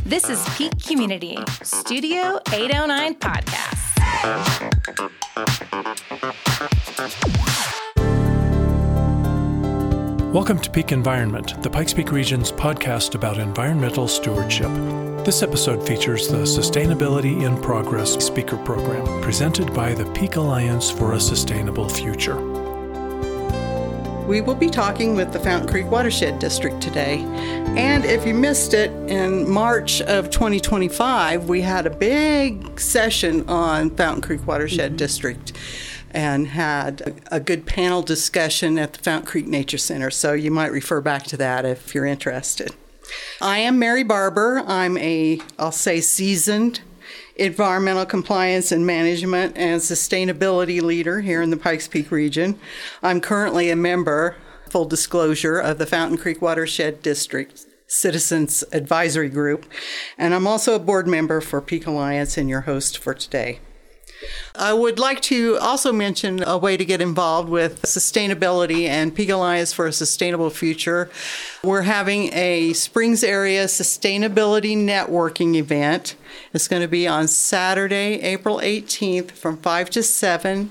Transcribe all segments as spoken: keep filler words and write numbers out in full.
This is Peak Community, Studio eight oh nine Podcast. Welcome to Peak Environment, the Pikes Peak Region's podcast about environmental stewardship. This episode features the Sustainability in Progress speaker program, presented by the Peak Alliance for a Sustainable Future. We will be talking with the Fountain Creek Watershed District today. And if you missed it, in March of twenty twenty-five, we had a big session on Fountain Creek Watershed mm-hmm. District and had a good panel discussion at the Fountain Creek Nature Center. So you might refer back to that if you're interested. I am Mary Barber. I'm a, I'll say, seasoned environmental compliance and management and sustainability leader here in the Pikes Peak region. I'm currently a member, full disclosure, of the Fountain Creek Watershed District Citizens Advisory Group, and I'm also a board member for Peak Alliance and your host for today. I would like to also mention a way to get involved with sustainability and Peak Alliance for a Sustainable Future. We're having a Springs Area Sustainability Networking event. It's going to be on Saturday, April eighteenth from five to seven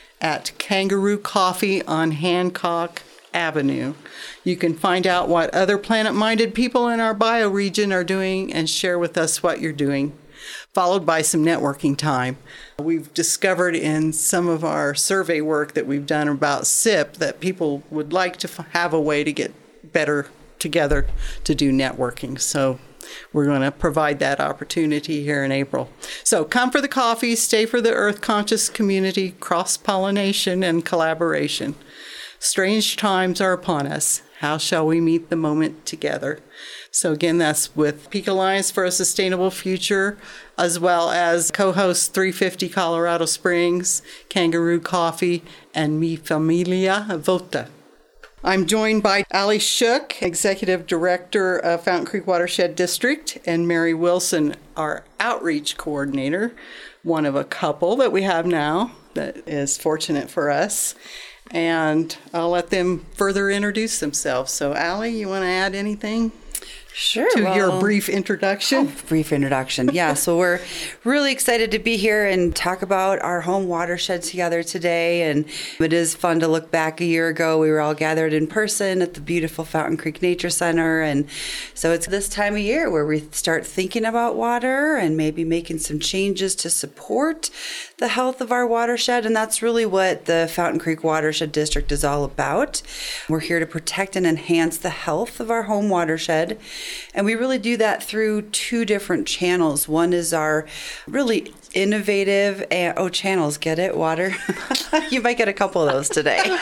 at Kangaroo Coffee on Hancock Avenue. You can find out what other planet-minded people in our bioregion are doing and share with us what you're doing, followed by some networking time. We've discovered in some of our survey work that we've done about S I P that people would like to have a way to get better together to do networking. So we're going to provide that opportunity here in April. So come for the coffee, stay for the earth-conscious community, cross-pollination, and collaboration. Strange times are upon us. How shall we meet the moment together? So again, that's with Peak Alliance for a Sustainable Future, as well as co-hosts three fifty Colorado Springs, Kangaroo Coffee, and Mi Familia Vota. I'm joined by Ali Shook, Executive Director of Fountain Creek Watershed District, and Mary Wilson, our Outreach Coordinator, one of a couple that we have now that is fortunate for us. And I'll let them further introduce themselves. So, Ali, you want to add anything? Sure. To well, your brief introduction? Oh, brief introduction. Yeah. So we're really excited to be here and talk about our home watershed together today. And it is fun to look back a year ago. We were all gathered in person at the beautiful Fountain Creek Nature Center. And so it's this time of year where we start thinking about water and maybe making some changes to support the health of our watershed. And that's really what the Fountain Creek Watershed District is all about. We're here to protect and enhance the health of our home watershed. And we really do that through two different channels. One is our really innovative, and, oh, channels, get it? Water? You might get a couple of those today.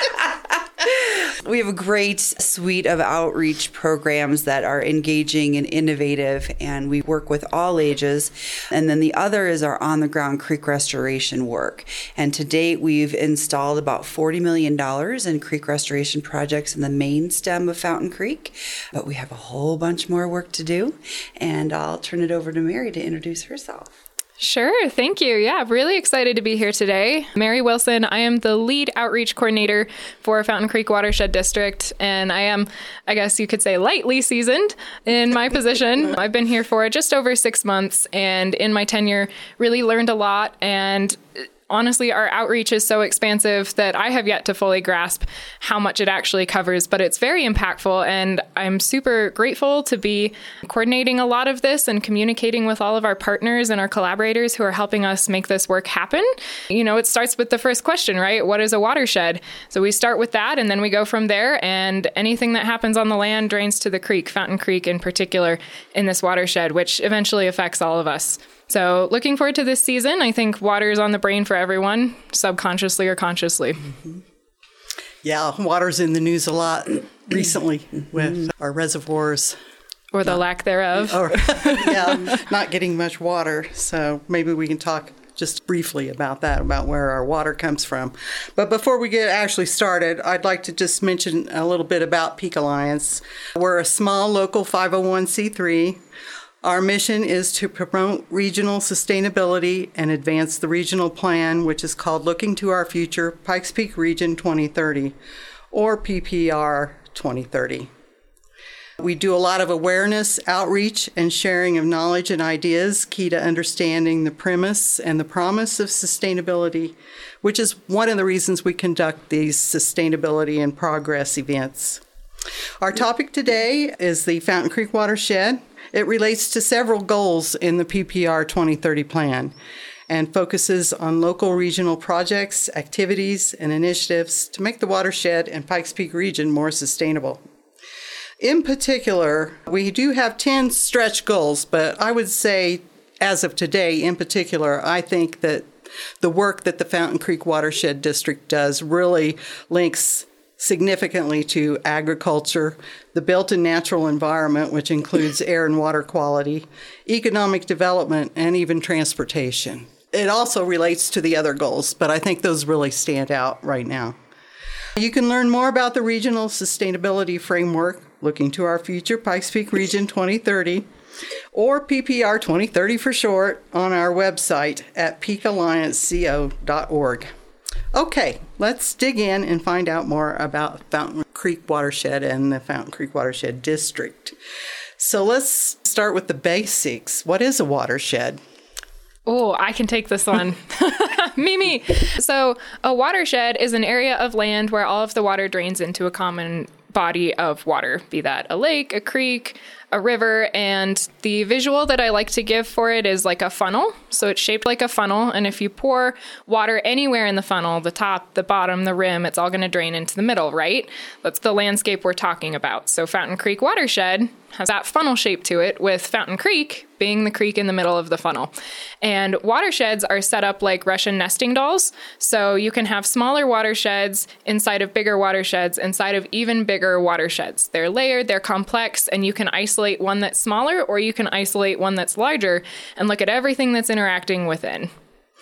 We have a great suite of outreach programs that are engaging and innovative, and we work with all ages. And then the other is our on-the-ground creek restoration work. And to date, we've installed about forty million dollars in creek restoration projects in the main stem of Fountain Creek. But we have a whole bunch more work to do. And I'll turn it over to Mary to introduce herself. Sure. Thank you. Yeah, really excited to be here today. Mary Wilson. I am the lead outreach coordinator for Fountain Creek Watershed District, and I am, I guess you could say, lightly seasoned in my position. I've been here for just over six months, and in my tenure, really learned a lot. And honestly, our outreach is so expansive that I have yet to fully grasp how much it actually covers, but it's very impactful. And I'm super grateful to be coordinating a lot of this and communicating with all of our partners and our collaborators who are helping us make this work happen. You know, it starts with the first question, right? What is a watershed? So we start with that, and then we go from there. And anything that happens on the land drains to the creek, Fountain Creek in particular, in this watershed, which eventually affects all of us. So looking forward to this season. I think water is on the brain for everyone, subconsciously or consciously. Mm-hmm. Yeah, water's in the news a lot recently with our reservoirs. Or the not, lack thereof. Or, yeah, not getting much water. So maybe we can talk just briefly about that, about where our water comes from. But before we get actually started, I'd like to just mention a little bit about Peak Alliance. We're a small local five oh one c three. Our mission is to promote regional sustainability and advance the regional plan, which is called Looking to Our Future, Pikes Peak Region twenty thirty, or P P R twenty thirty. We do a lot of awareness, outreach, and sharing of knowledge and ideas, key to understanding the premise and the promise of sustainability, which is one of the reasons we conduct these sustainability and progress events. Our topic today is the Fountain Creek Watershed. It relates to several goals in the P P R twenty thirty plan and focuses on local regional projects, activities, and initiatives to make the watershed and Pikes Peak region more sustainable. In particular, we do have ten stretch goals, but I would say as of today, in particular, I think that the work that the Fountain Creek Watershed District does really links significantly to agriculture, the built and natural environment, which includes air and water quality, economic development, and even transportation. It also relates to the other goals, but I think those really stand out right now. You can learn more about the Regional Sustainability Framework, looking to our future Pikes Peak Region twenty thirty, or P P R twenty thirty for short, on our website at peak alliance co dot org. Okay, let's dig in and find out more about Fountain Creek Watershed and the Fountain Creek Watershed District. So let's start with the basics. What is a watershed? Oh, I can take this one. me, me. So a watershed is an area of land where all of the water drains into a common body of water, be that a lake, a creek, a river. And the visual that I like to give for it is like a funnel. So it's shaped like a funnel. And if you pour water anywhere in the funnel, the top, the bottom, the rim, it's all going to drain into the middle, right? That's the landscape we're talking about. So Fountain Creek Watershed has that funnel shape to it, with Fountain Creek being the creek in the middle of the funnel. And watersheds are set up like Russian nesting dolls. So you can have smaller watersheds inside of bigger watersheds, inside of even bigger watersheds. They're layered, they're complex, and you can isolate one that's smaller or you can isolate one that's larger and look at everything that's interacting within.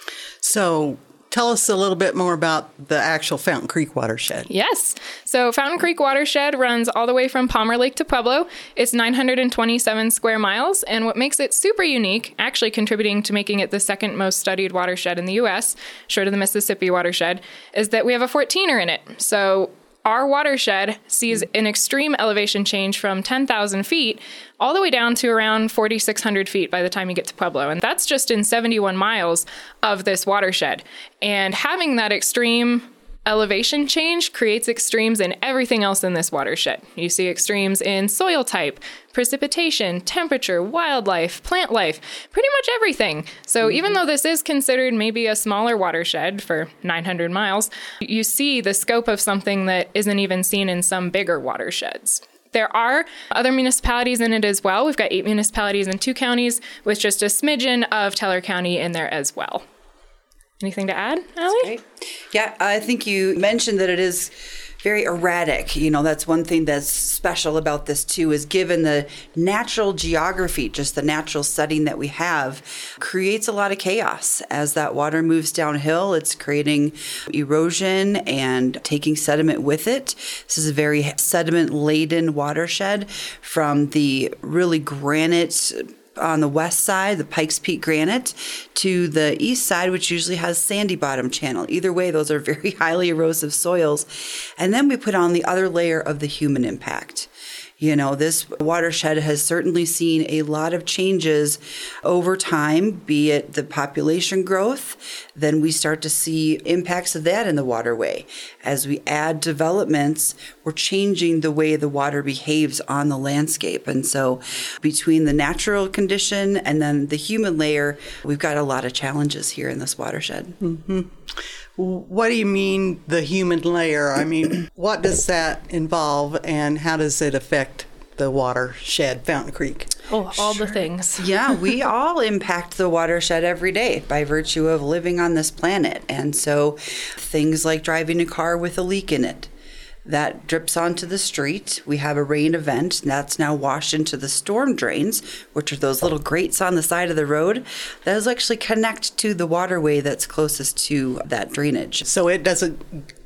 So tell us a little bit more about the actual Fountain Creek Watershed. Yes. So Fountain Creek Watershed runs all the way from Palmer Lake to Pueblo. It's nine hundred twenty-seven square miles. And what makes it super unique, actually contributing to making it the second most studied watershed in the U S, short of the Mississippi watershed, is that we have a fourteener in it. So our watershed sees an extreme elevation change from ten thousand feet all the way down to around forty-six hundred feet by the time you get to Pueblo. And that's just in seventy-one miles of this watershed. And having that extreme elevation change creates extremes in everything else in this watershed. You see extremes in soil type, precipitation, temperature, wildlife, plant life, pretty much everything. So mm-hmm. even though this is considered maybe a smaller watershed for nine hundred miles, you see the scope of something that isn't even seen in some bigger watersheds. There are other municipalities in it as well. We've got eight municipalities in two counties with just a smidgen of Teller County in there as well. Anything to add, Allie? Yeah, I think you mentioned that it is very erratic. You know, that's one thing that's special about this too, is given the natural geography, just the natural setting that we have, creates a lot of chaos. As that water moves downhill, it's creating erosion and taking sediment with it. This is a very sediment-laden watershed, from the really granite on the west side, the Pikes Peak granite, to the east side, which usually has sandy bottom channel. Either way, those are very highly erosive soils. And then we put on the other layer of the human impact. You know, this watershed has certainly seen a lot of changes over time, be it the population growth. Then we start to see impacts of that in the waterway. As we add developments, we're changing the way the water behaves on the landscape. And so between the natural condition and then the human layer, we've got a lot of challenges here in this watershed. Mm-hmm. What do you mean, the human layer? I mean, what does that involve, and how does it affect the watershed, Fountain Creek? Oh, all sure. the things. Yeah, we all impact the watershed every day by virtue of living on this planet. And so things like driving a car with a leak in it, that drips onto the street. We have a rain event, and that's now washed into the storm drains, which are those little grates on the side of the road. Those actually connect to the waterway that's closest to that drainage. So it doesn't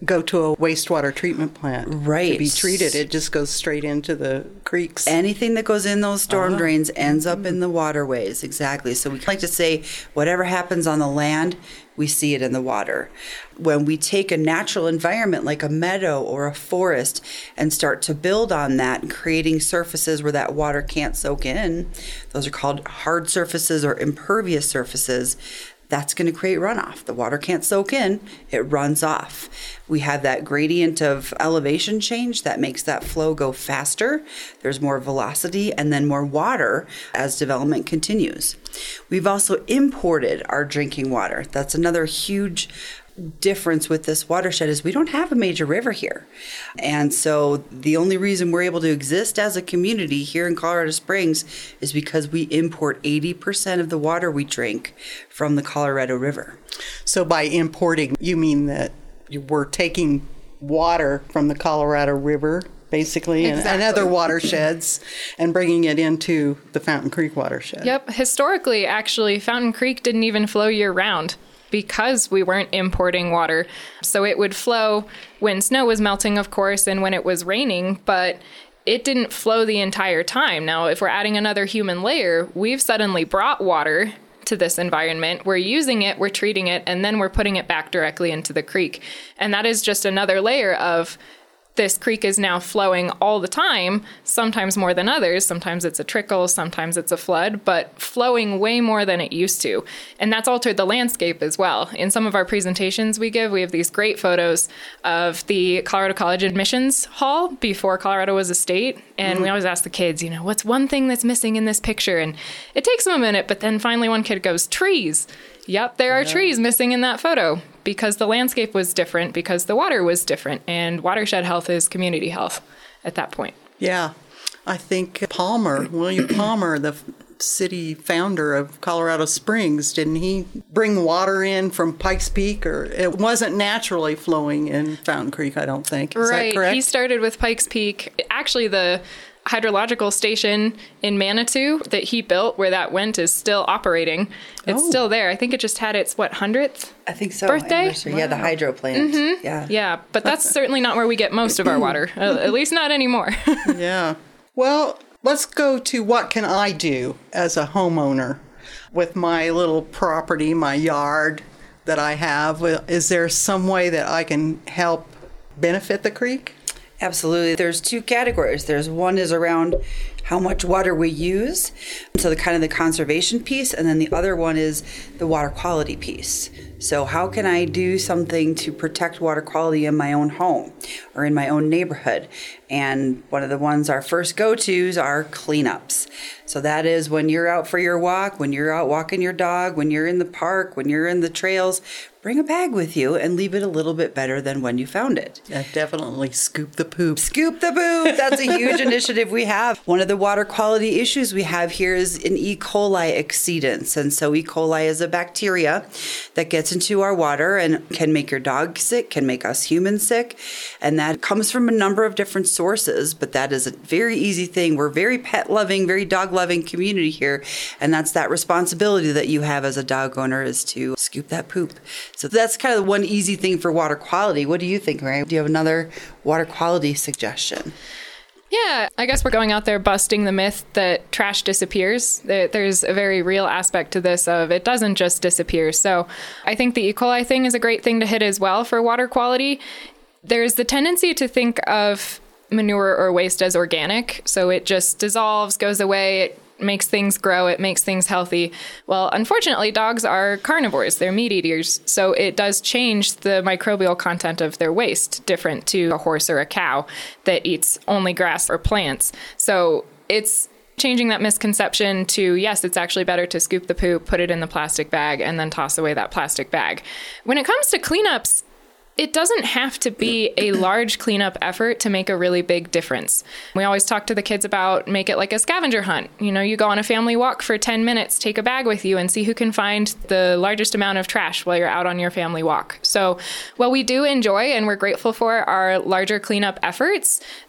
go to a wastewater treatment plant Right. to be treated. It just goes straight into the creeks. Anything that goes in those storm Uh-huh. drains ends up in the waterways. Exactly. So we like to say whatever happens on the land, we see it in the water. When we take a natural environment like a meadow or a forest and start to build on that and creating surfaces where that water can't soak in, those are called hard surfaces or impervious surfaces. That's going to create runoff. The water can't soak in, it runs off. We have that gradient of elevation change that makes that flow go faster. There's more velocity and then more water as development continues. We've also imported our drinking water. That's another huge difference with this watershed is we don't have a major river here. And so the only reason we're able to exist as a community here in Colorado Springs is because we import eighty percent of the water we drink from the Colorado River. So by importing, you mean that you we're taking water from the Colorado River, basically, and, and Exactly. other watersheds, and bringing it into the Fountain Creek watershed. Yep. Historically, actually, Fountain Creek didn't even flow year round because we weren't importing water. So it would flow when snow was melting, of course, and when it was raining, but it didn't flow the entire time. Now, if we're adding another human layer, we've suddenly brought water to this environment. We're using it, we're treating it, and then we're putting it back directly into the creek. And that is just another layer of this creek is now flowing all the time, sometimes more than others. Sometimes it's a trickle, sometimes it's a flood, but flowing way more than it used to. And that's altered the landscape as well. In some of our presentations we give, we have these great photos of the Colorado College Admissions Hall before Colorado was a state. And mm-hmm. we always ask the kids, you know, what's one thing that's missing in this picture? And it takes them a minute, but then finally one kid goes, trees. Yep, there are yeah. trees missing in that photo because the landscape was different, because the water was different, and watershed health is community health at that point. Yeah, I think Palmer, William Palmer, the city founder of Colorado Springs, didn't he bring water in from Pikes Peak? Or it wasn't naturally flowing in Fountain Creek, I don't think. Is right. that correct? He started with Pikes Peak. Actually, the hydrological station in Manitou that he built where that went is still operating. It's oh. still there. I think it just had its, what, hundredth I think so. birthday? Wow. Yeah, the hydro plant. Mm-hmm. Yeah. Yeah, but that's certainly not where we get most of our water, uh, at least not anymore. Yeah. Well, let's go to what can I do as a homeowner with my little property, my yard that I have. Is there some way that I can help benefit the creek? Absolutely. There's two categories. There's one is around how much water we use, so the kind of the conservation piece, and then the other one is the water quality piece. So how can I do something to protect water quality in my own home or in my own neighborhood? And one of the ones our first go-tos are cleanups. So that is when you're out for your walk, when you're out walking your dog, when you're in the park, when you're in the trails, bring a bag with you and leave it a little bit better than when you found it. Yeah, definitely scoop the poop. Scoop the poop. That's a huge initiative we have. One of the water quality issues we have here is an E. coli exceedance. And so E. coli is a bacteria that gets into our water and can make your dog sick, can make us humans sick. And that comes from a number of different sources, but that is a very easy thing. We're very pet-loving, very dog-loving community here. And that's that responsibility that you have as a dog owner is to scoop that poop. So that's kind of one easy thing for water quality. What do you think, Mary? Do you have another water quality suggestion? Yeah, I guess we're going out there busting the myth that trash disappears. There's a very real aspect to this of it doesn't just disappear. So I think the E. coli thing is a great thing to hit as well for water quality. There's the tendency to think of manure or waste as organic. So it just dissolves, goes away, it makes things grow, it makes things healthy. Well, unfortunately, dogs are carnivores, they're meat eaters, so it does change the microbial content of their waste, different to a horse or a cow that eats only grass or plants. So it's changing that misconception to, yes, it's actually better to scoop the poop, put it in the plastic bag, and then toss away that plastic bag. When it comes to cleanups, it doesn't have to be a large cleanup effort to make a really big difference. We always talk to the kids about make it like a scavenger hunt. You know, you go on a family walk for ten minutes, take a bag with you and see who can find the largest amount of trash while you're out on your family walk. So while we do enjoy and we're grateful for our larger cleanup efforts,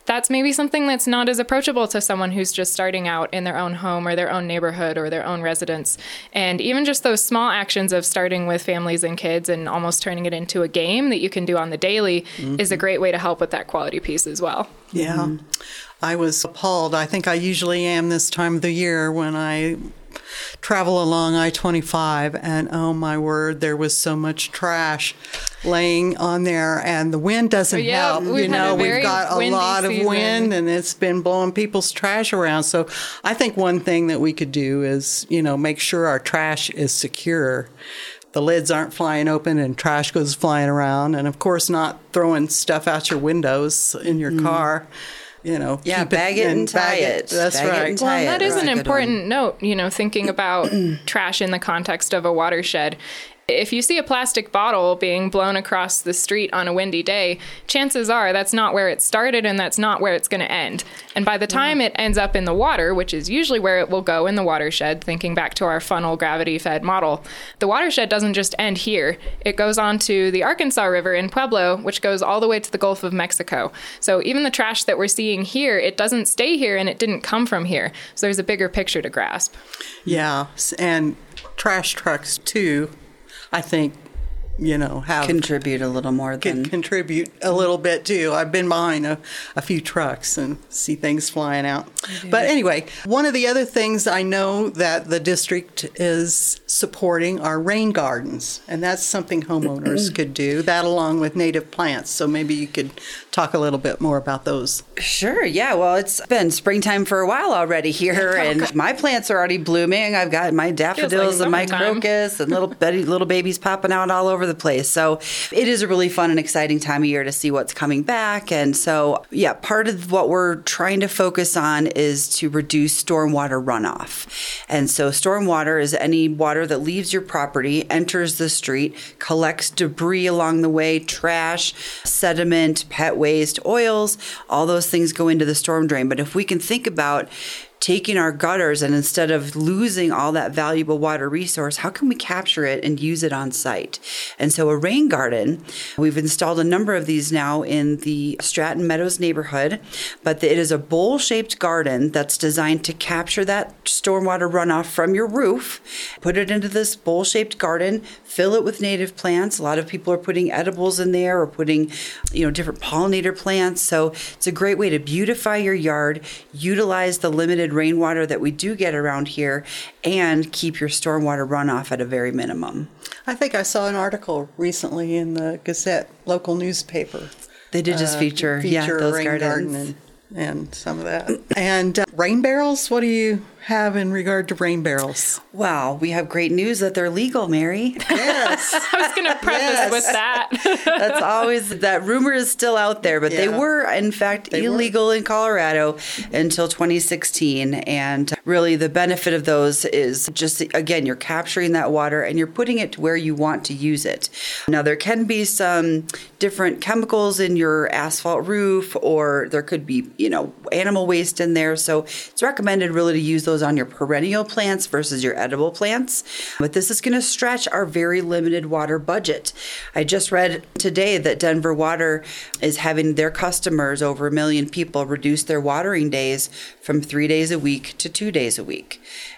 that's maybe something that's not as approachable to someone who's just starting out in their own home or their own neighborhood or their own residence. And even just those small actions of starting with families and kids and almost turning it into a game that you can do on the daily mm-hmm. is a great way to help with that quality piece as well. Yeah. Mm-hmm. I was appalled. I think I usually am this time of the year when I travel along I twenty-five, and oh my word, there was so much trash laying on there, and the wind doesn't yeah, help. You know, we've got a lot of season. wind, and it's been blowing people's trash around. So I think one thing that we could do is, you know, make sure our trash is secure. The lids aren't flying open and trash goes flying around, and of course not throwing stuff out your windows in your mm. car. You know, yeah, bag it, it and tie it. it. That's bag right. It well, and that it. is That's an important note, you know, thinking about trash in the context of a watershed. If you see a plastic bottle being blown across the street on a windy day, chances are that's not where it started and that's not where it's going to end. And by the time yeah. it ends up in the water, which is usually where it will go in the watershed, thinking back to our funnel gravity-fed model, the watershed doesn't just end here. It goes on to the Arkansas River in Pueblo, which goes all the way to the Gulf of Mexico. So even the trash that we're seeing here, it doesn't stay here and it didn't come from here. So there's a bigger picture to grasp. Yeah, and trash trucks, too. I think, you know, have contribute a little more than contribute a little bit too. I've been behind a, a few trucks and see things flying out. But anyway, one of the other things I know that the district is supporting are rain gardens, and that's something homeowners could do. That along with native plants. So maybe you could talk a little bit more about those. Sure. Yeah. Well, it's been springtime for a while already here, and my plants are already blooming. I've got my daffodils like and my summertime. crocus and little betty, little babies popping out all over the place. So it is a really fun and exciting time of year to see what's coming back. And so, yeah, part of what we're trying to focus on is to reduce stormwater runoff. And so stormwater is any water that leaves your property, enters the street, collects debris along the way, trash, sediment, pet waste, oils, all those things go into the storm drain. But if we can think about taking our gutters and instead of losing all that valuable water resource, how can we capture it and use it on site? And so a rain garden, we've installed a number of these now in the Stratton Meadows neighborhood, but it is a bowl-shaped garden that's designed to capture that stormwater runoff from your roof, put it into this bowl-shaped garden, fill it with native plants. A lot of people are putting edibles in there or putting, you know, different pollinator plants. So it's a great way to beautify your yard, utilize the limited rainwater that we do get around here, and keep your stormwater runoff at a very minimum. I think I saw an article recently in the Gazette local newspaper. They did just uh, feature, feature yeah, those rain gardens. Garden and, and some of that. And uh, rain barrels, what do you have in regard to rain barrels? Wow, we have great news that they're legal, Mary. Yes. I was going to preface Yes. with that. That's always, that rumor is still out there, but Yeah. they were, in fact, They illegal in Colorado until twenty sixteen. And really the benefit of those is just, again, you're capturing that water and you're putting it to where you want to use it. Now, there can be some different chemicals in your asphalt roof, or there could be, you know, animal waste in there. So it's recommended really to use those on your perennial plants versus your edible plants. But this is going to stretch our very limited water budget. I just read today that Denver Water is having their customers, over a million people, reduce their watering days from three days a week to two days a week.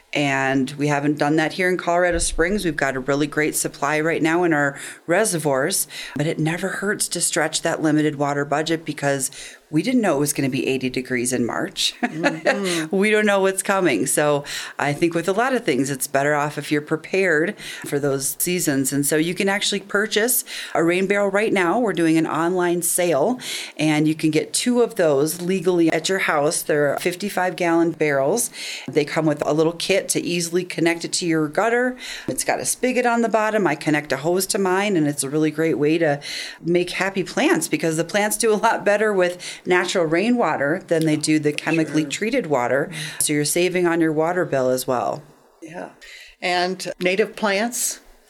And we haven't done that here in Colorado Springs. We've got a really great supply right now in our reservoirs, but it never hurts to stretch that limited water budget because we didn't know it was going to be eighty degrees in March. Mm-hmm. We don't know what's coming. So I think with a lot of things, it's better off if you're prepared for those seasons. And so you can actually purchase a rain barrel right now. We're doing an online sale, and you can get two of those legally at your house. They're fifty-five gallon barrels. They come with a little kit to easily connect it to your gutter. It's got a spigot on the bottom. I connect a hose to mine, and it's a really great way to make happy plants because the plants do a lot better with natural rainwater than they do the chemically sure. treated water. So you're saving on your water bill as well. Yeah. And native plants?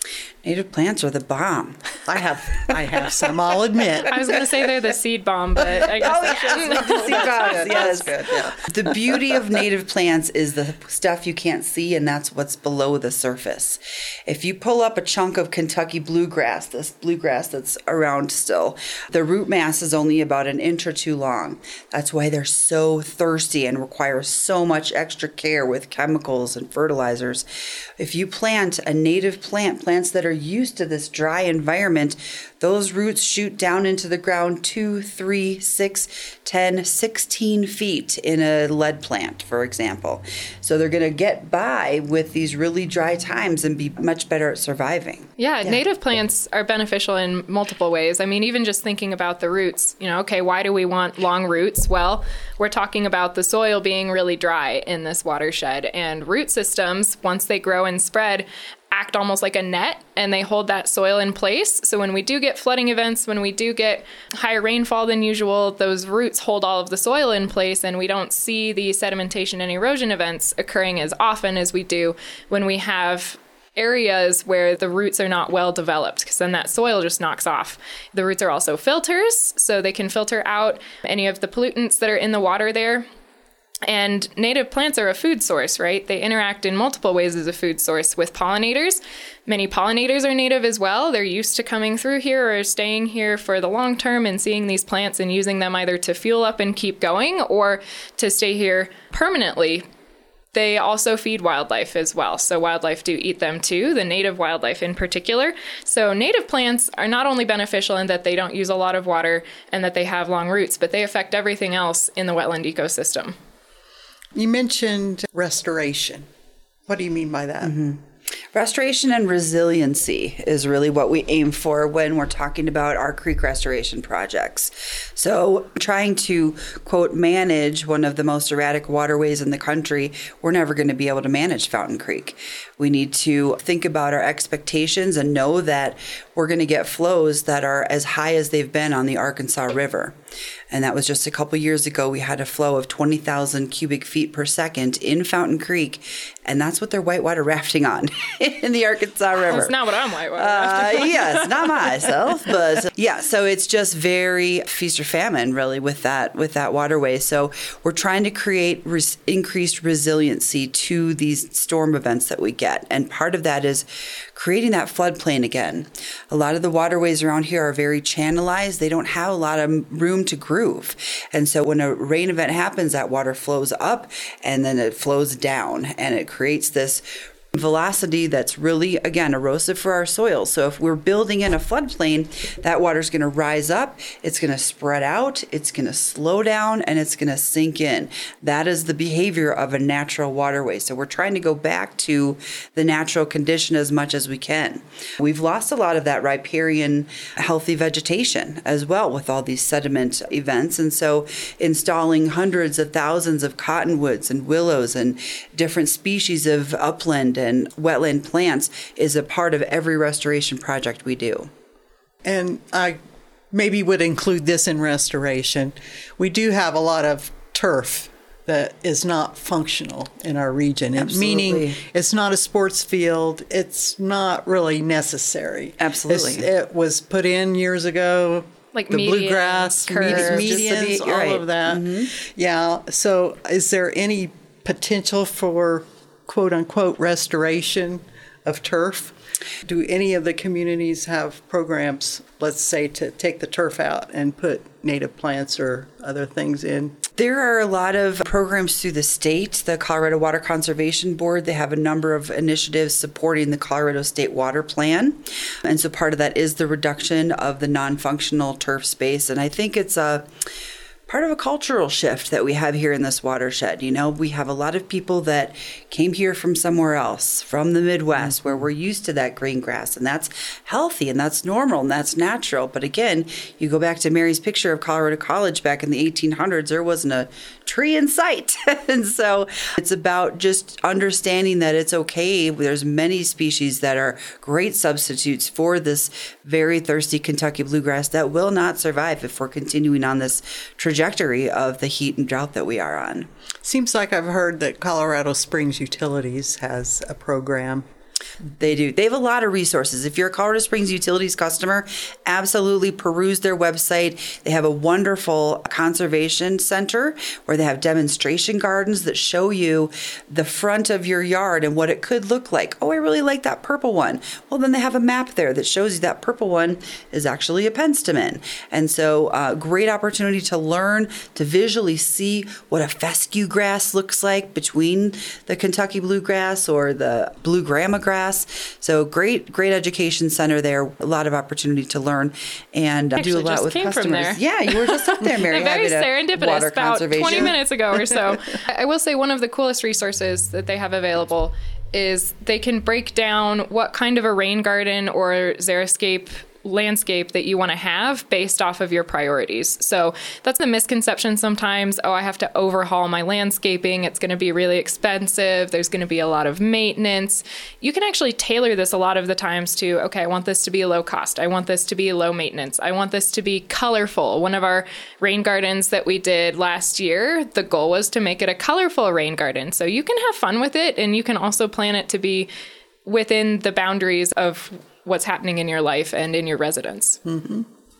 Native plants are the bomb. I have I have some, I'll admit. I was going to say they're the seed bomb, but I guess Oh, I shouldn't. yes, seed bombs, yes. Good, yeah. The beauty of native plants is the stuff you can't see, and that's what's below the surface. If you pull up a chunk of Kentucky bluegrass, this bluegrass that's around still, the root mass is only about an inch or two long. That's why they're so thirsty and require so much extra care with chemicals and fertilizers. If you plant a native plant, plants that are used to this dry environment, those roots shoot down into the ground two, three, six, ten, sixteen feet in a lead plant, for example. So they're going to get by with these really dry times and be much better at surviving. Yeah, yeah, native plants are beneficial in multiple ways. I mean, even just thinking about the roots, you know, okay, why do we want long roots? Well, we're talking about the soil being really dry in this watershed, and root systems, once they grow and spread, act almost like a net, and they hold that soil in place. So when we do get flooding events, when we do get higher rainfall than usual, those roots hold all of the soil in place, and we don't see the sedimentation and erosion events occurring as often as we do when we have areas where the roots are not well developed, because then that soil just knocks off. The roots are also filters, so they can filter out any of the pollutants that are in the water there. And native plants are a food source, right? They interact in multiple ways as a food source with pollinators. Many pollinators are native as well. They're used to coming through here or staying here for the long term and seeing these plants and using them either to fuel up and keep going or to stay here permanently. They also feed wildlife as well. So wildlife do eat them too, the native wildlife in particular. So native plants are not only beneficial in that they don't use a lot of water and that they have long roots, but they affect everything else in the wetland ecosystem. You mentioned restoration. What do you mean by that? Mm-hmm. Restoration and resiliency is really what we aim for when we're talking about our creek restoration projects. So trying to, quote, manage one of the most erratic waterways in the country, we're never going to be able to manage Fountain Creek. We need to think about our expectations and know that we're going to get flows that are as high as they've been on the Arkansas River. And that was just a couple years ago. We had a flow of twenty thousand cubic feet per second in Fountain Creek, and that's what they're whitewater rafting on in the Arkansas River. That's not what I'm whitewater rafting uh, on. Yes, not myself, but yeah. So it's just very feast or famine, really, with that with that waterway. So we're trying to create res- increased resiliency to these storm events that we get, and part of that is creating that floodplain again. A lot of the waterways around here are very channelized. They don't have a lot of room to groove. And so when a rain event happens, that water flows up and then it flows down, and it creates this velocity that's really, again, erosive for our soil. So if we're building in a floodplain, that water's going to rise up, it's going to spread out, it's going to slow down, and it's going to sink in. That is the behavior of a natural waterway. So we're trying to go back to the natural condition as much as we can. We've lost a lot of that riparian healthy vegetation as well with all these sediment events. And so installing hundreds of thousands of cottonwoods and willows and different species of upland and wetland plants is a part of every restoration project we do. And I maybe would include this in restoration. We do have a lot of turf that is not functional in our region. Absolutely. Meaning it's not a sports field. It's not really necessary. Absolutely. It's, it was put in years ago. Like the medians, bluegrass, curves, medians, just to be- all right. of that. Mm-hmm. Yeah. So is there any potential for quote unquote restoration of turf? Do any of the communities have programs, let's say, to take the turf out and put native plants or other things in? There are a lot of programs through the state, the Colorado Water Conservation Board. They have a number of initiatives supporting the Colorado State Water Plan. And so part of that is the reduction of the non-functional turf space. And I think it's a part of a cultural shift that we have here in this watershed. You know, we have a lot of people that came here from somewhere else, from the Midwest, where we're used to that green grass, and that's healthy and that's normal and that's natural. But again, you go back to Mary's picture of Colorado College back in the eighteen hundreds, there wasn't a tree in sight. And so it's about just understanding that it's okay. There's many species that are great substitutes for this very thirsty Kentucky bluegrass that will not survive if we're continuing on this trajectory of the heat and drought that we are on. Seems like I've heard that Colorado Springs Utilities has a program. They do. They have a lot of resources. If you're a Colorado Springs Utilities customer, absolutely peruse their website. They have a wonderful conservation center where they have demonstration gardens that show you the front of your yard and what it could look like. Oh, I really like that purple one. Well, then they have a map there that shows you that purple one is actually a penstemon. And so uh, great opportunity to learn, to visually see what a fescue grass looks like between the Kentucky bluegrass or the blue grama grass. So great, great education center there. A lot of opportunity to learn and uh, do a lot just with came customers. From there. Yeah, you were just up there, Mary. Very serendipitous. About conservation. twenty minutes ago or so. I will say one of the coolest resources that they have available is they can break down what kind of a rain garden or xeriscape landscape that you want to have based off of your priorities. So that's the misconception sometimes. Oh, I have to overhaul my landscaping. It's going to be really expensive. There's going to be a lot of maintenance. You can actually tailor this a lot of the times to, okay, I want this to be low cost. I want this to be low maintenance. I want this to be colorful. One of our rain gardens that we did last year, the goal was to make it a colorful rain garden. So you can have fun with it, and you can also plan it to be within the boundaries of what's happening in your life and in your residence. Mm-hmm.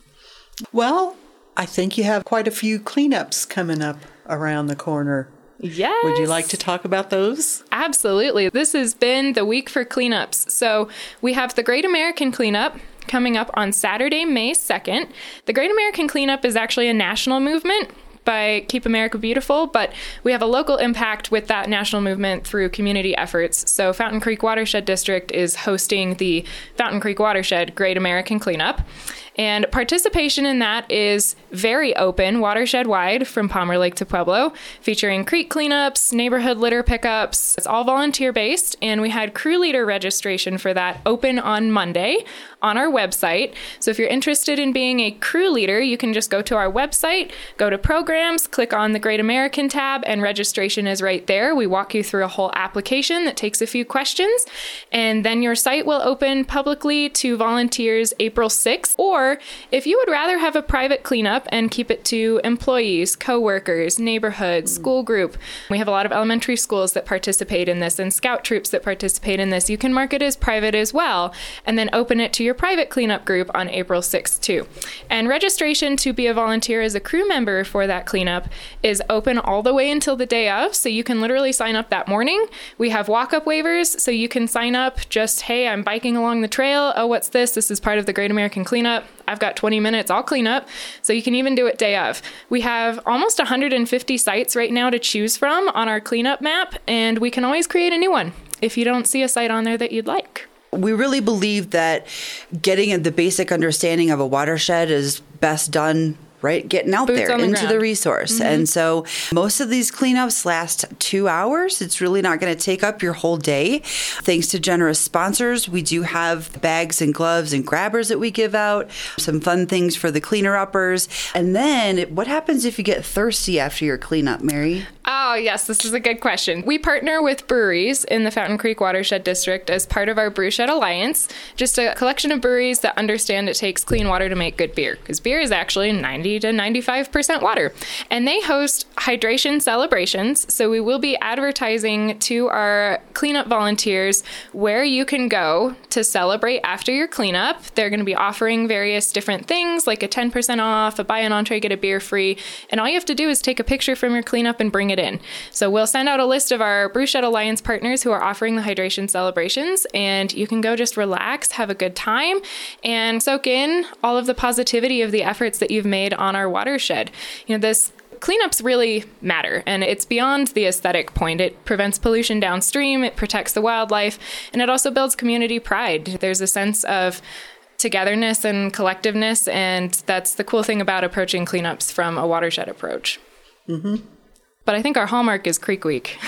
Well, I think you have quite a few cleanups coming up around the corner. Yes. Would you like to talk about those? Absolutely. This has been the week for cleanups. So we have the Great American Cleanup coming up on Saturday, May second. The Great American Cleanup is actually a national movement by Keep America Beautiful, but we have a local impact with that national movement through community efforts. So Fountain Creek Watershed District is hosting the Fountain Creek Watershed Great American Cleanup. And participation in that is very open, watershed-wide, from Palmer Lake to Pueblo, featuring creek cleanups, neighborhood litter pickups. It's all volunteer-based, and we had crew leader registration for that open on Monday on our website. So if you're interested in being a crew leader, you can just go to our website, go to programs, click on the Great American tab, and registration is right there. We walk you through a whole application that takes a few questions, and then your site will open publicly to volunteers April sixth, or if you would rather have a private cleanup and keep it to employees, coworkers, neighborhoods, school group. We have a lot of elementary schools that participate in this and scout troops that participate in this. You can mark it as private as well and then open it to your private cleanup group on April sixth too. And registration to be a volunteer as a crew member for that cleanup is open all the way until the day of, so you can literally sign up that morning. We have walk-up waivers, so you can sign up just, hey, I'm biking along the trail. Oh, what's this? This is part of the Great American Cleanup. I've got twenty minutes, I'll clean up. So you can even do it day of. We have almost one hundred fifty sites right now to choose from on our cleanup map, and we can always create a new one if you don't see a site on there that you'd like. We really believe that getting the basic understanding of a watershed is best done right? Getting out Boots there on the into ground. the resource. Mm-hmm. And so most of these cleanups last two hours. It's really not going to take up your whole day. Thanks to generous sponsors, we do have bags and gloves and grabbers that we give out, some fun things for the cleaner uppers. And then what happens if you get thirsty after your cleanup, Mary? Oh, yes, this is a good question. We partner with breweries in the Fountain Creek Watershed District as part of our Brewshed Alliance, just a collection of breweries that understand it takes clean water to make good beer, because beer is actually ninety to ninety-five percent water. And they host hydration celebrations, so we will be advertising to our cleanup volunteers where you can go to celebrate after your cleanup. They're going to be offering various different things, like a ten percent off, a buy an entree, get a beer free, and all you have to do is take a picture from your cleanup and bring it in. So we'll send out a list of our Brewshed Alliance partners who are offering the hydration celebrations, and you can go just relax, have a good time, and soak in all of the positivity of the efforts that you've made on our watershed. You know, this cleanups really matter, and it's beyond the aesthetic point. It prevents pollution downstream, it protects the wildlife, and it also builds community pride. There's a sense of togetherness and collectiveness, and that's the cool thing about approaching cleanups from a watershed approach. Mm-hmm. But I think our hallmark is Creek Week.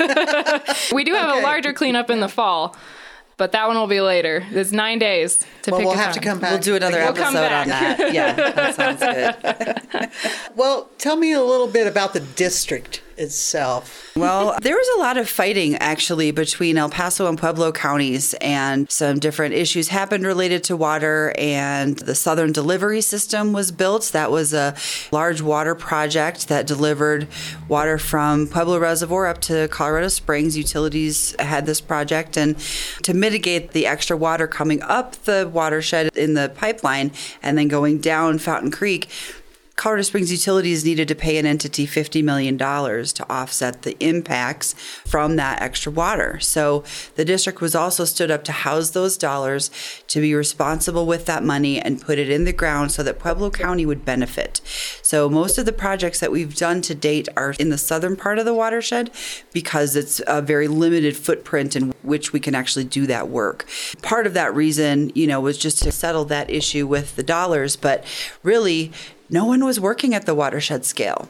We do have okay. a larger cleanup in the fall, but that one will be later. It's nine days to well, pick we'll a have time. to come back. We'll do another we'll episode on that. Yeah, that sounds good. Well, tell me a little bit about the district itself? Well, there was a lot of fighting actually between El Paso and Pueblo counties, and some different issues happened related to water, and the Southern Delivery System was built. That was a large water project that delivered water from Pueblo Reservoir up to Colorado Springs. Utilities had this project, and to mitigate the extra water coming up the watershed in the pipeline and then going down Fountain Creek, Colorado Springs Utilities needed to pay an entity fifty million dollars to offset the impacts from that extra water. So the district was also stood up to house those dollars, to be responsible with that money and put it in the ground so that Pueblo County would benefit. So most of the projects that we've done to date are in the southern part of the watershed because it's a very limited footprint in which we can actually do that work. Part of that reason, you know, was just to settle that issue with the dollars, but really no one was working at the watershed scale.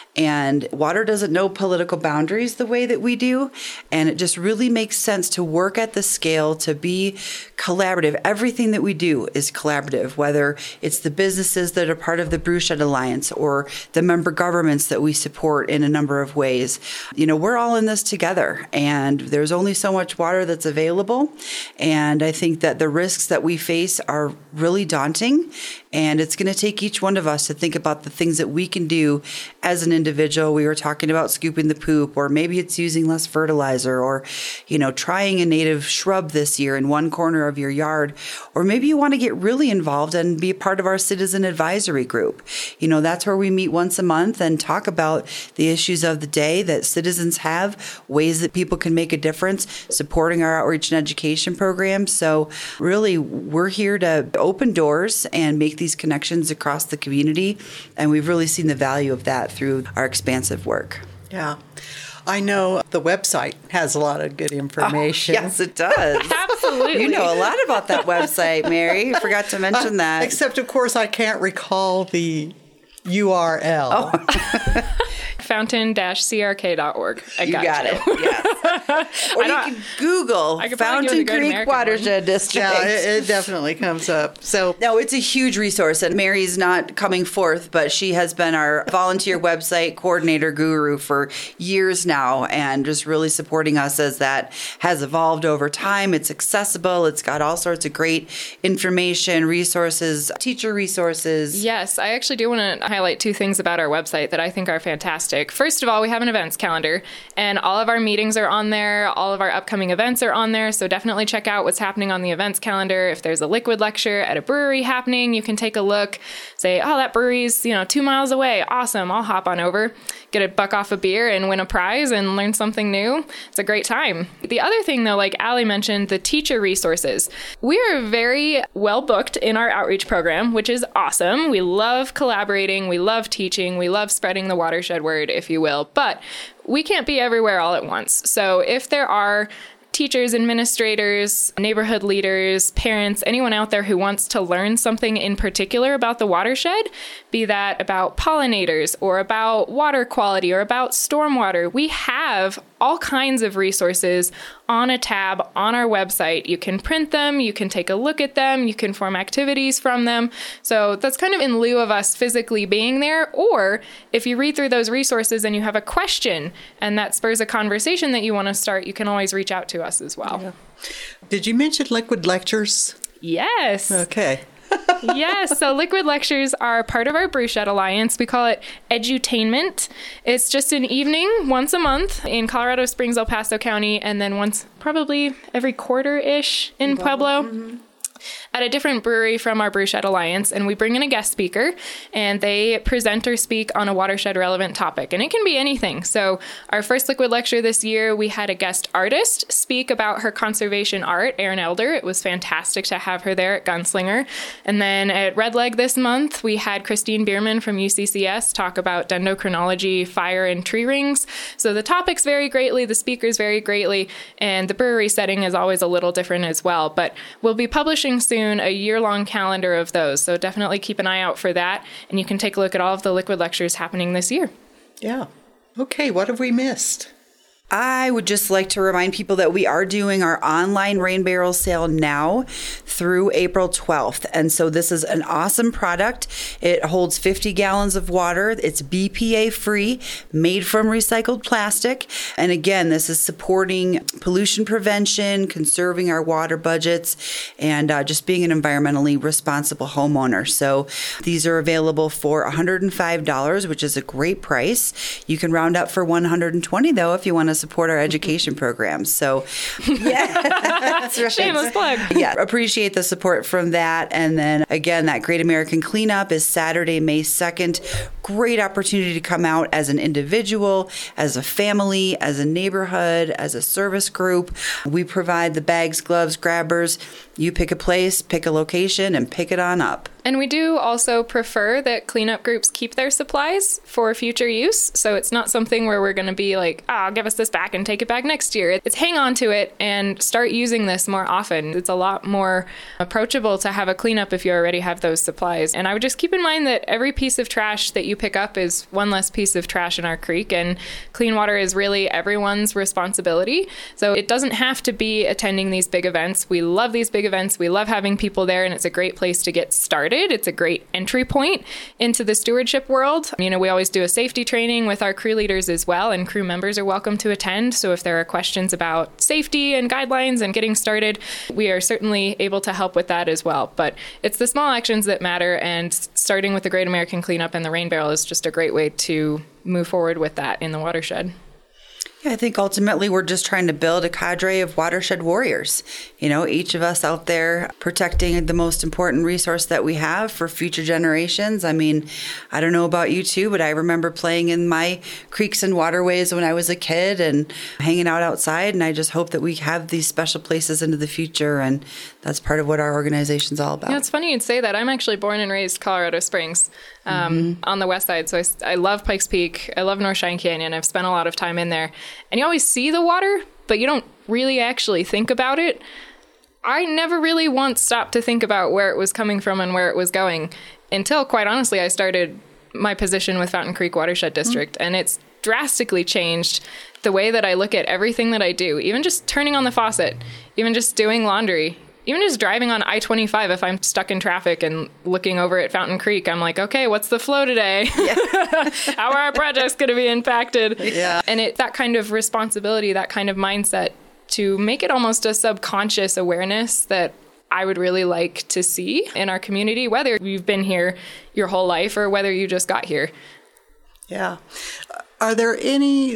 And water doesn't know political boundaries the way that we do. And it just really makes sense to work at the scale, to be collaborative. Everything that we do is collaborative, whether it's the businesses that are part of the Brewshed Alliance or the member governments that we support in a number of ways. You know, we're all in this together, and there's only so much water that's available. And I think that the risks that we face are really daunting. And it's going to take each one of us to think about the things that we can do as an individual. We were talking about scooping the poop, or maybe it's using less fertilizer, or, you know, trying a native shrub this year in one corner of your yard. Or maybe you want to get really involved and be a part of our citizen advisory group. You know, that's where we meet once a month and talk about the issues of the day that citizens have, ways that people can make a difference, supporting our outreach and education programs. So really, we're here to open doors and make these connections across the community. And we've really seen the value of that through our expansive work. Yeah. I know the website has a lot of good information. Oh, yes, it does. Absolutely. You know a lot about that website, Mary. Forgot to mention that. Uh, except, of course, I can't recall the U R L. Oh. fountain dash c r k dot org. I you got, got you. it. Yes. Or you can Google Fountain Creek Watershed District. Yeah, it, it definitely comes up. So no, it's a huge resource, and Mary's not coming forth, but she has been our volunteer website coordinator guru for years now, and just really supporting us as that has evolved over time. It's accessible. It's got all sorts of great information, resources, teacher resources. Yes, I actually do want to highlight two things about our website that I think are fantastic. First of all, we have an events calendar, and all of our meetings are on there. All of our upcoming events are on there. So definitely check out what's happening on the events calendar. If there's a liquid lecture at a brewery happening, you can take a look, say, oh, that brewery's, you know, two miles away. Awesome. I'll hop on over, get a buck off a beer and win a prize and learn something new. It's a great time. The other thing, though, like Allie mentioned, the teacher resources. We are very well booked in our outreach program, which is awesome. We love collaborating. We love teaching. We love spreading the watershed word, if you will. But we can't be everywhere all at once. So if there are teachers, administrators, neighborhood leaders, parents, anyone out there who wants to learn something in particular about the watershed, be that about pollinators or about water quality or about stormwater, we have all kinds of resources on a tab on our website. You can print them, you can take a look at them, you can form activities from them. So that's kind of in lieu of us physically being there. Or if you read through those resources and you have a question and that spurs a conversation that you want to start, you can always reach out to us as well. Yeah. Did you mention liquid lectures? Yes. Okay. Yes, so Liquid Lectures are part of our Brewshed Alliance. We call it edutainment. It's just an evening once a month in Colorado Springs, El Paso County, and then once probably every quarter-ish in Pueblo. Mm-hmm. At a different brewery from our Brewshed Alliance, and we bring in a guest speaker, and they present or speak on a watershed-relevant topic, and it can be anything. So our first Liquid Lecture this year, we had a guest artist speak about her conservation art, Erin Elder. It was fantastic to have her there at Gunslinger. And then at Red Leg this month, we had Christine Bierman from U C C S talk about dendrochronology, fire, and tree rings. So the topics vary greatly, the speakers vary greatly, and the brewery setting is always a little different as well. But we'll be publishing soon a year-long calendar of those. So definitely keep an eye out for that. And you can take a look at all of the Liquid Lectures happening this year. Yeah. Okay, what have we missed? I would just like to remind people that we are doing our online rain barrel sale now through April twelfth. And so this is an awesome product. It holds fifty gallons of water. It's B P A free, made from recycled plastic. And again, this is supporting pollution prevention, conserving our water budgets, and uh, just being an environmentally responsible homeowner. So these are available for one hundred five dollars, which is a great price. You can round up for one hundred twenty dollars, though, if you want to support our education programs. So, yeah, that's right. Shameless plug. Yeah, appreciate the support from that. And then again, that Great American Cleanup is Saturday, May second. Great opportunity to come out as an individual, as a family, as a neighborhood, as a service group. We provide the bags, gloves, grabbers. You pick a place, pick a location, and pick it on up. And we do also prefer that cleanup groups keep their supplies for future use. So it's not something where we're going to be like, ah, oh, give us this back and take it back next year. It's hang on to it and start using this more often. It's a lot more approachable to have a cleanup if you already have those supplies. And I would just keep in mind that every piece of trash that you pick up is one less piece of trash in our creek. And clean water is really everyone's responsibility. So it doesn't have to be attending these big events. We love these big events. We love having people there, and it's a great place to get started. It's a great entry point into the stewardship world. You know, we always do a safety training with our crew leaders as well, and crew members are welcome to attend. So if there are questions about safety and guidelines and getting started, we are certainly able to help with that as well. But it's the small actions that matter, and starting with the Great American Cleanup and the rain barrel is just a great way to move forward with that in the watershed. Yeah, I think ultimately we're just trying to build a cadre of watershed warriors. You know, each of us out there protecting the most important resource that we have for future generations. I mean, I don't know about you too, but I remember playing in my creeks and waterways when I was a kid and hanging out outside. And I just hope that we have these special places into the future. And that's part of what our organization's all about. You know, it's funny you'd say that. I'm actually born and raised Colorado Springs. Um, mm-hmm. on the west side. So I, I love Pikes Peak. I love North Cheyenne Canyon. I've spent a lot of time in there. And you always see the water, but you don't really actually think about it. I never really once stopped to think about where it was coming from and where it was going until, quite honestly, I started my position with Fountain Creek Watershed District. Mm-hmm. And it's drastically changed the way that I look at everything that I do. Even just turning on the faucet, even just doing laundry. Even just driving on I twenty-five, if I'm stuck in traffic and looking over at Fountain Creek, I'm like, okay, what's the flow today? Yeah. How are our projects going to be impacted? Yeah. And it's that kind of responsibility, that kind of mindset to make it almost a subconscious awareness that I would really like to see in our community, whether you've been here your whole life or whether you just got here. Yeah. Are there any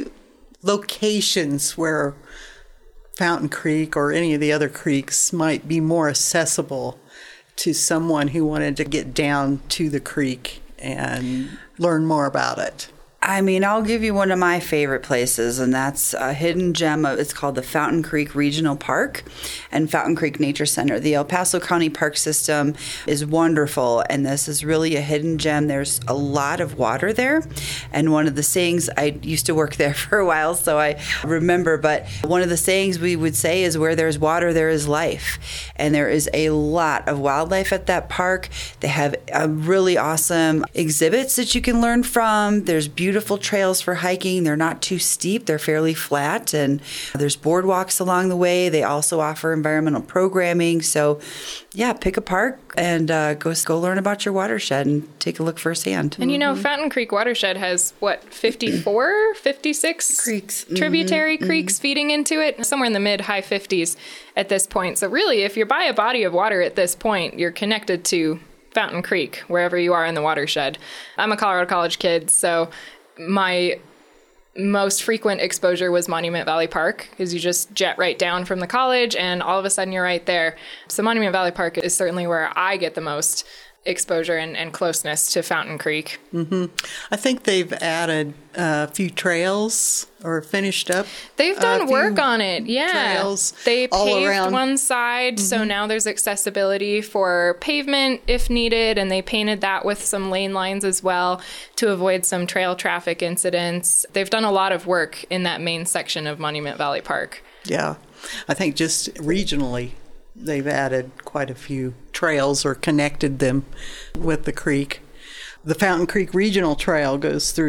locations where Fountain Creek or any of the other creeks might be more accessible to someone who wanted to get down to the creek and learn more about it? I mean, I'll give you one of my favorite places, and that's a hidden gem. Of, it's called the Fountain Creek Regional Park and Fountain Creek Nature Center. The El Paso County Park System is wonderful, and this is really a hidden gem. There's a lot of water there, and one of the sayings, I used to work there for a while, so I remember, but one of the sayings we would say is, where there's water, there is life, and there is a lot of wildlife at that park. They have a really awesome exhibits that you can learn from. There's beautiful Beautiful trails for hiking. They're not too steep. They're fairly flat, and there's boardwalks along the way. They also offer environmental programming. So, yeah, pick a park and uh, go go learn about your watershed and take a look firsthand. And you know, Fountain Creek Watershed has, what, fifty-four, fifty-six creeks, tributary mm-hmm. creeks feeding into it, somewhere in the mid high fifties at this point. So really, if you're by a body of water at this point, you're connected to Fountain Creek, wherever you are in the watershed. I'm a Colorado College kid, so my most frequent exposure was Monument Valley Park, because you just jet right down from the college and all of a sudden you're right there. So Monument Valley Park is certainly where I get the most exposure and, and closeness to Fountain Creek. Mm-hmm. I think they've added a few trails or finished up. They've done work on it, yeah. Trails they all paved around. one side, mm-hmm. so now there's accessibility for pavement if needed, and they painted that with some lane lines as well to avoid some trail traffic incidents. They've done a lot of work in that main section of Monument Valley Park. Yeah, I think just regionally, they've added quite a few trails or connected them with the creek. The Fountain Creek Regional Trail goes through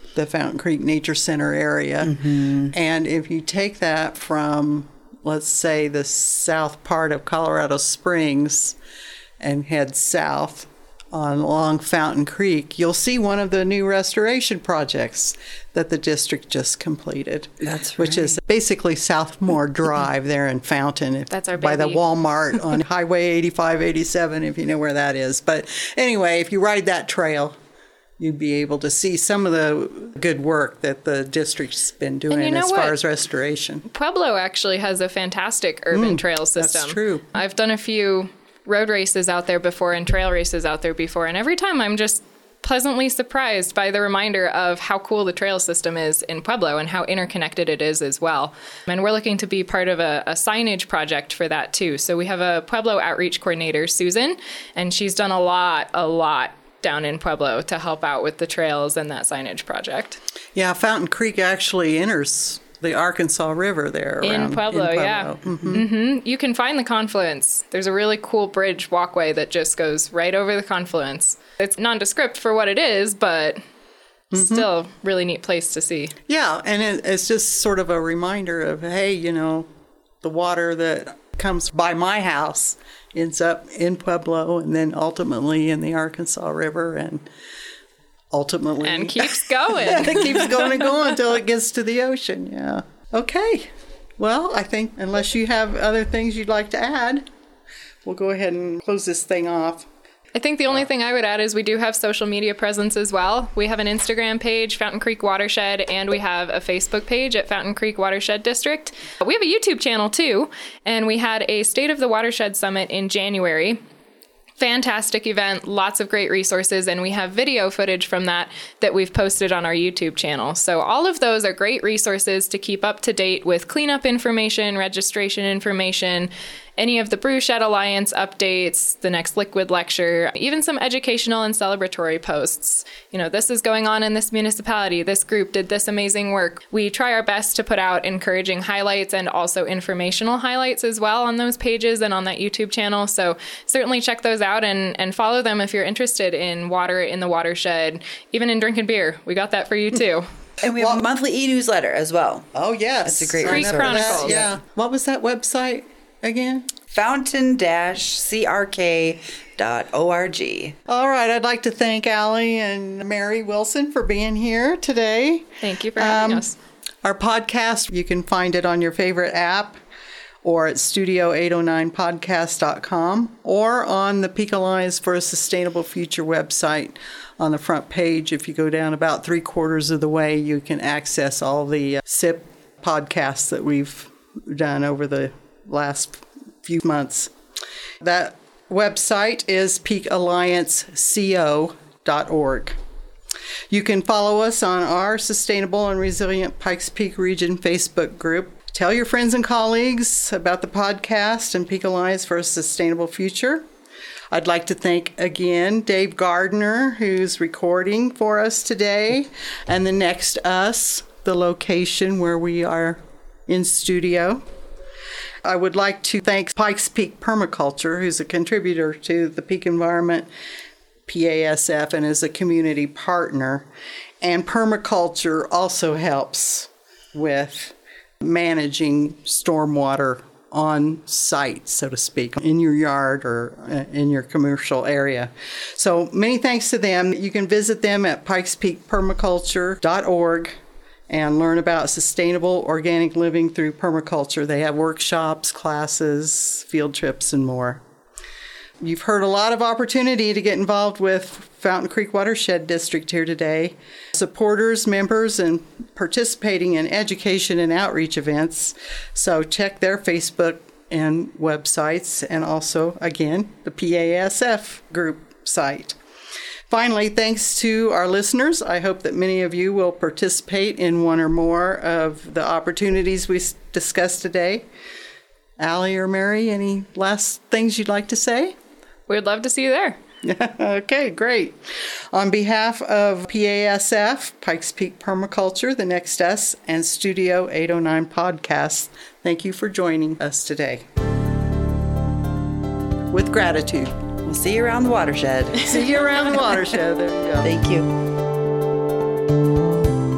the Fountain Creek Nature Center area. Mm-hmm. And if you take that from, let's say, the south part of Colorado Springs and head south on along Fountain Creek, you'll see one of the new restoration projects that the district just completed. That's right. Which is basically Southmore Drive there in Fountain. If, That's our by the baby. Walmart on Highway eighty-five, eighty-seven, if you know where that is. But anyway, if you ride that trail, you'd be able to see some of the good work that the district's been doing you know as what? far as restoration. Pueblo actually has a fantastic urban Mm, trail system. that's true. I've done a few road races out there before and trail races out there before, and every time I'm just pleasantly surprised by the reminder of how cool the trail system is in Pueblo and how interconnected it is as well. And we're looking to be part of a, a signage project for that too. So we have a Pueblo outreach coordinator, Susan, and she's done a lot, a lot down in Pueblo to help out with the trails and that signage project. Yeah, Fountain Creek actually enters the Arkansas River there. In around, Pueblo, in Pueblo. yeah. Mm-hmm. Mm-hmm. You can find the confluence. There's a really cool bridge walkway that just goes right over the confluence. It's nondescript for what it is, but mm-hmm. still really neat place to see. Yeah, and it, it's just sort of a reminder of, hey, you know, the water that comes by my house ends up in Pueblo and then ultimately in the Arkansas River and ultimately... And keeps going. it keeps going and going until it gets to the ocean, yeah. Okay. Well, I think unless you have other things you'd like to add, we'll go ahead and close this thing off. I think the only thing I would add is we do have social media presence as well. We have an Instagram page, Fountain Creek Watershed, and we have a Facebook page at Fountain Creek Watershed District. We have a YouTube channel too, and we had a State of the Watershed Summit in January. Fantastic event, lots of great resources, and we have video footage from that that we've posted on our YouTube channel. So all of those are great resources to keep up to date with cleanup information, registration information, any of the Brew Shed Alliance updates, the next liquid lecture, even some educational and celebratory posts. You know, this is going on in this municipality. This group did this amazing work. We try our best to put out encouraging highlights and also informational highlights as well on those pages and on that YouTube channel. So certainly check those out and, and follow them if you're interested in water in the watershed, even in drinking beer. We got that for you too. And we have a monthly e-newsletter as well. Oh, yes. That's a great Creek resource. Chronicles. Yeah. What was that website again? fountain dash c r k dot org. All right. I'd like to thank Allie and Mary Wilson for being here today. Thank you for having Um, us. Our podcast, you can find it on your favorite app or at studio eight oh nine podcast dot com or on the Peak Alliance for a Sustainable Future website. On the front page, if you go down about three quarters of the way, you can access all the uh, S I P podcasts that we've done over the last few months. That website is peak alliance co dot org. You can follow us on our Sustainable and Resilient Pikes Peak Region Facebook group. Tell your friends and colleagues about the podcast and Peak Alliance for a Sustainable Future. I'd like to thank again Dave Gardner, who's recording for us today, and the Next Us, the location where we are in studio. I would like to thank Pikes Peak Permaculture, who's a contributor to the Peak Environment, P A S F, and is a community partner. And permaculture also helps with managing stormwater on site, so to speak, in your yard or in your commercial area. So many thanks to them. You can visit them at pikes peak permaculture dot org and learn about sustainable organic living through permaculture. They have workshops, classes, field trips, and more. You've heard a lot of opportunity to get involved with Fountain Creek Watershed District here today. Supporters, members, and participating in education and outreach events. So check their Facebook and websites, and also, again, the P A S F group site. Finally, thanks to our listeners. I hope that many of you will participate in one or more of the opportunities we discussed today. Allie or Mary, any last things you'd like to say? We'd love to see you there. Okay, great. On behalf of P A S F, Pikes Peak Permaculture, The Next Us, and Studio eight oh nine Podcasts, thank you for joining us today. With gratitude. We'll see you around the watershed. See you around the watershed. There you go. Thank you.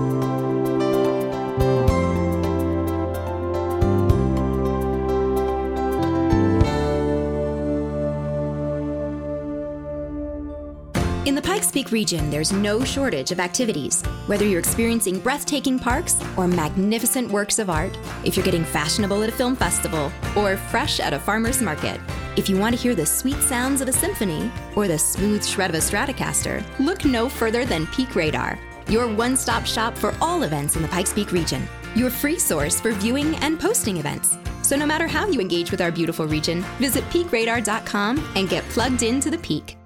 In the Pikes Peak region, there's no shortage of activities. Whether you're experiencing breathtaking parks or magnificent works of art, if you're getting fashionable at a film festival or fresh at a farmer's market, if you want to hear the sweet sounds of a symphony or the smooth shred of a Stratocaster, look no further than Peak Radar, your one-stop shop for all events in the Pikes Peak region, your free source for viewing and posting events. So no matter how you engage with our beautiful region, visit peak radar dot com and get plugged into the peak.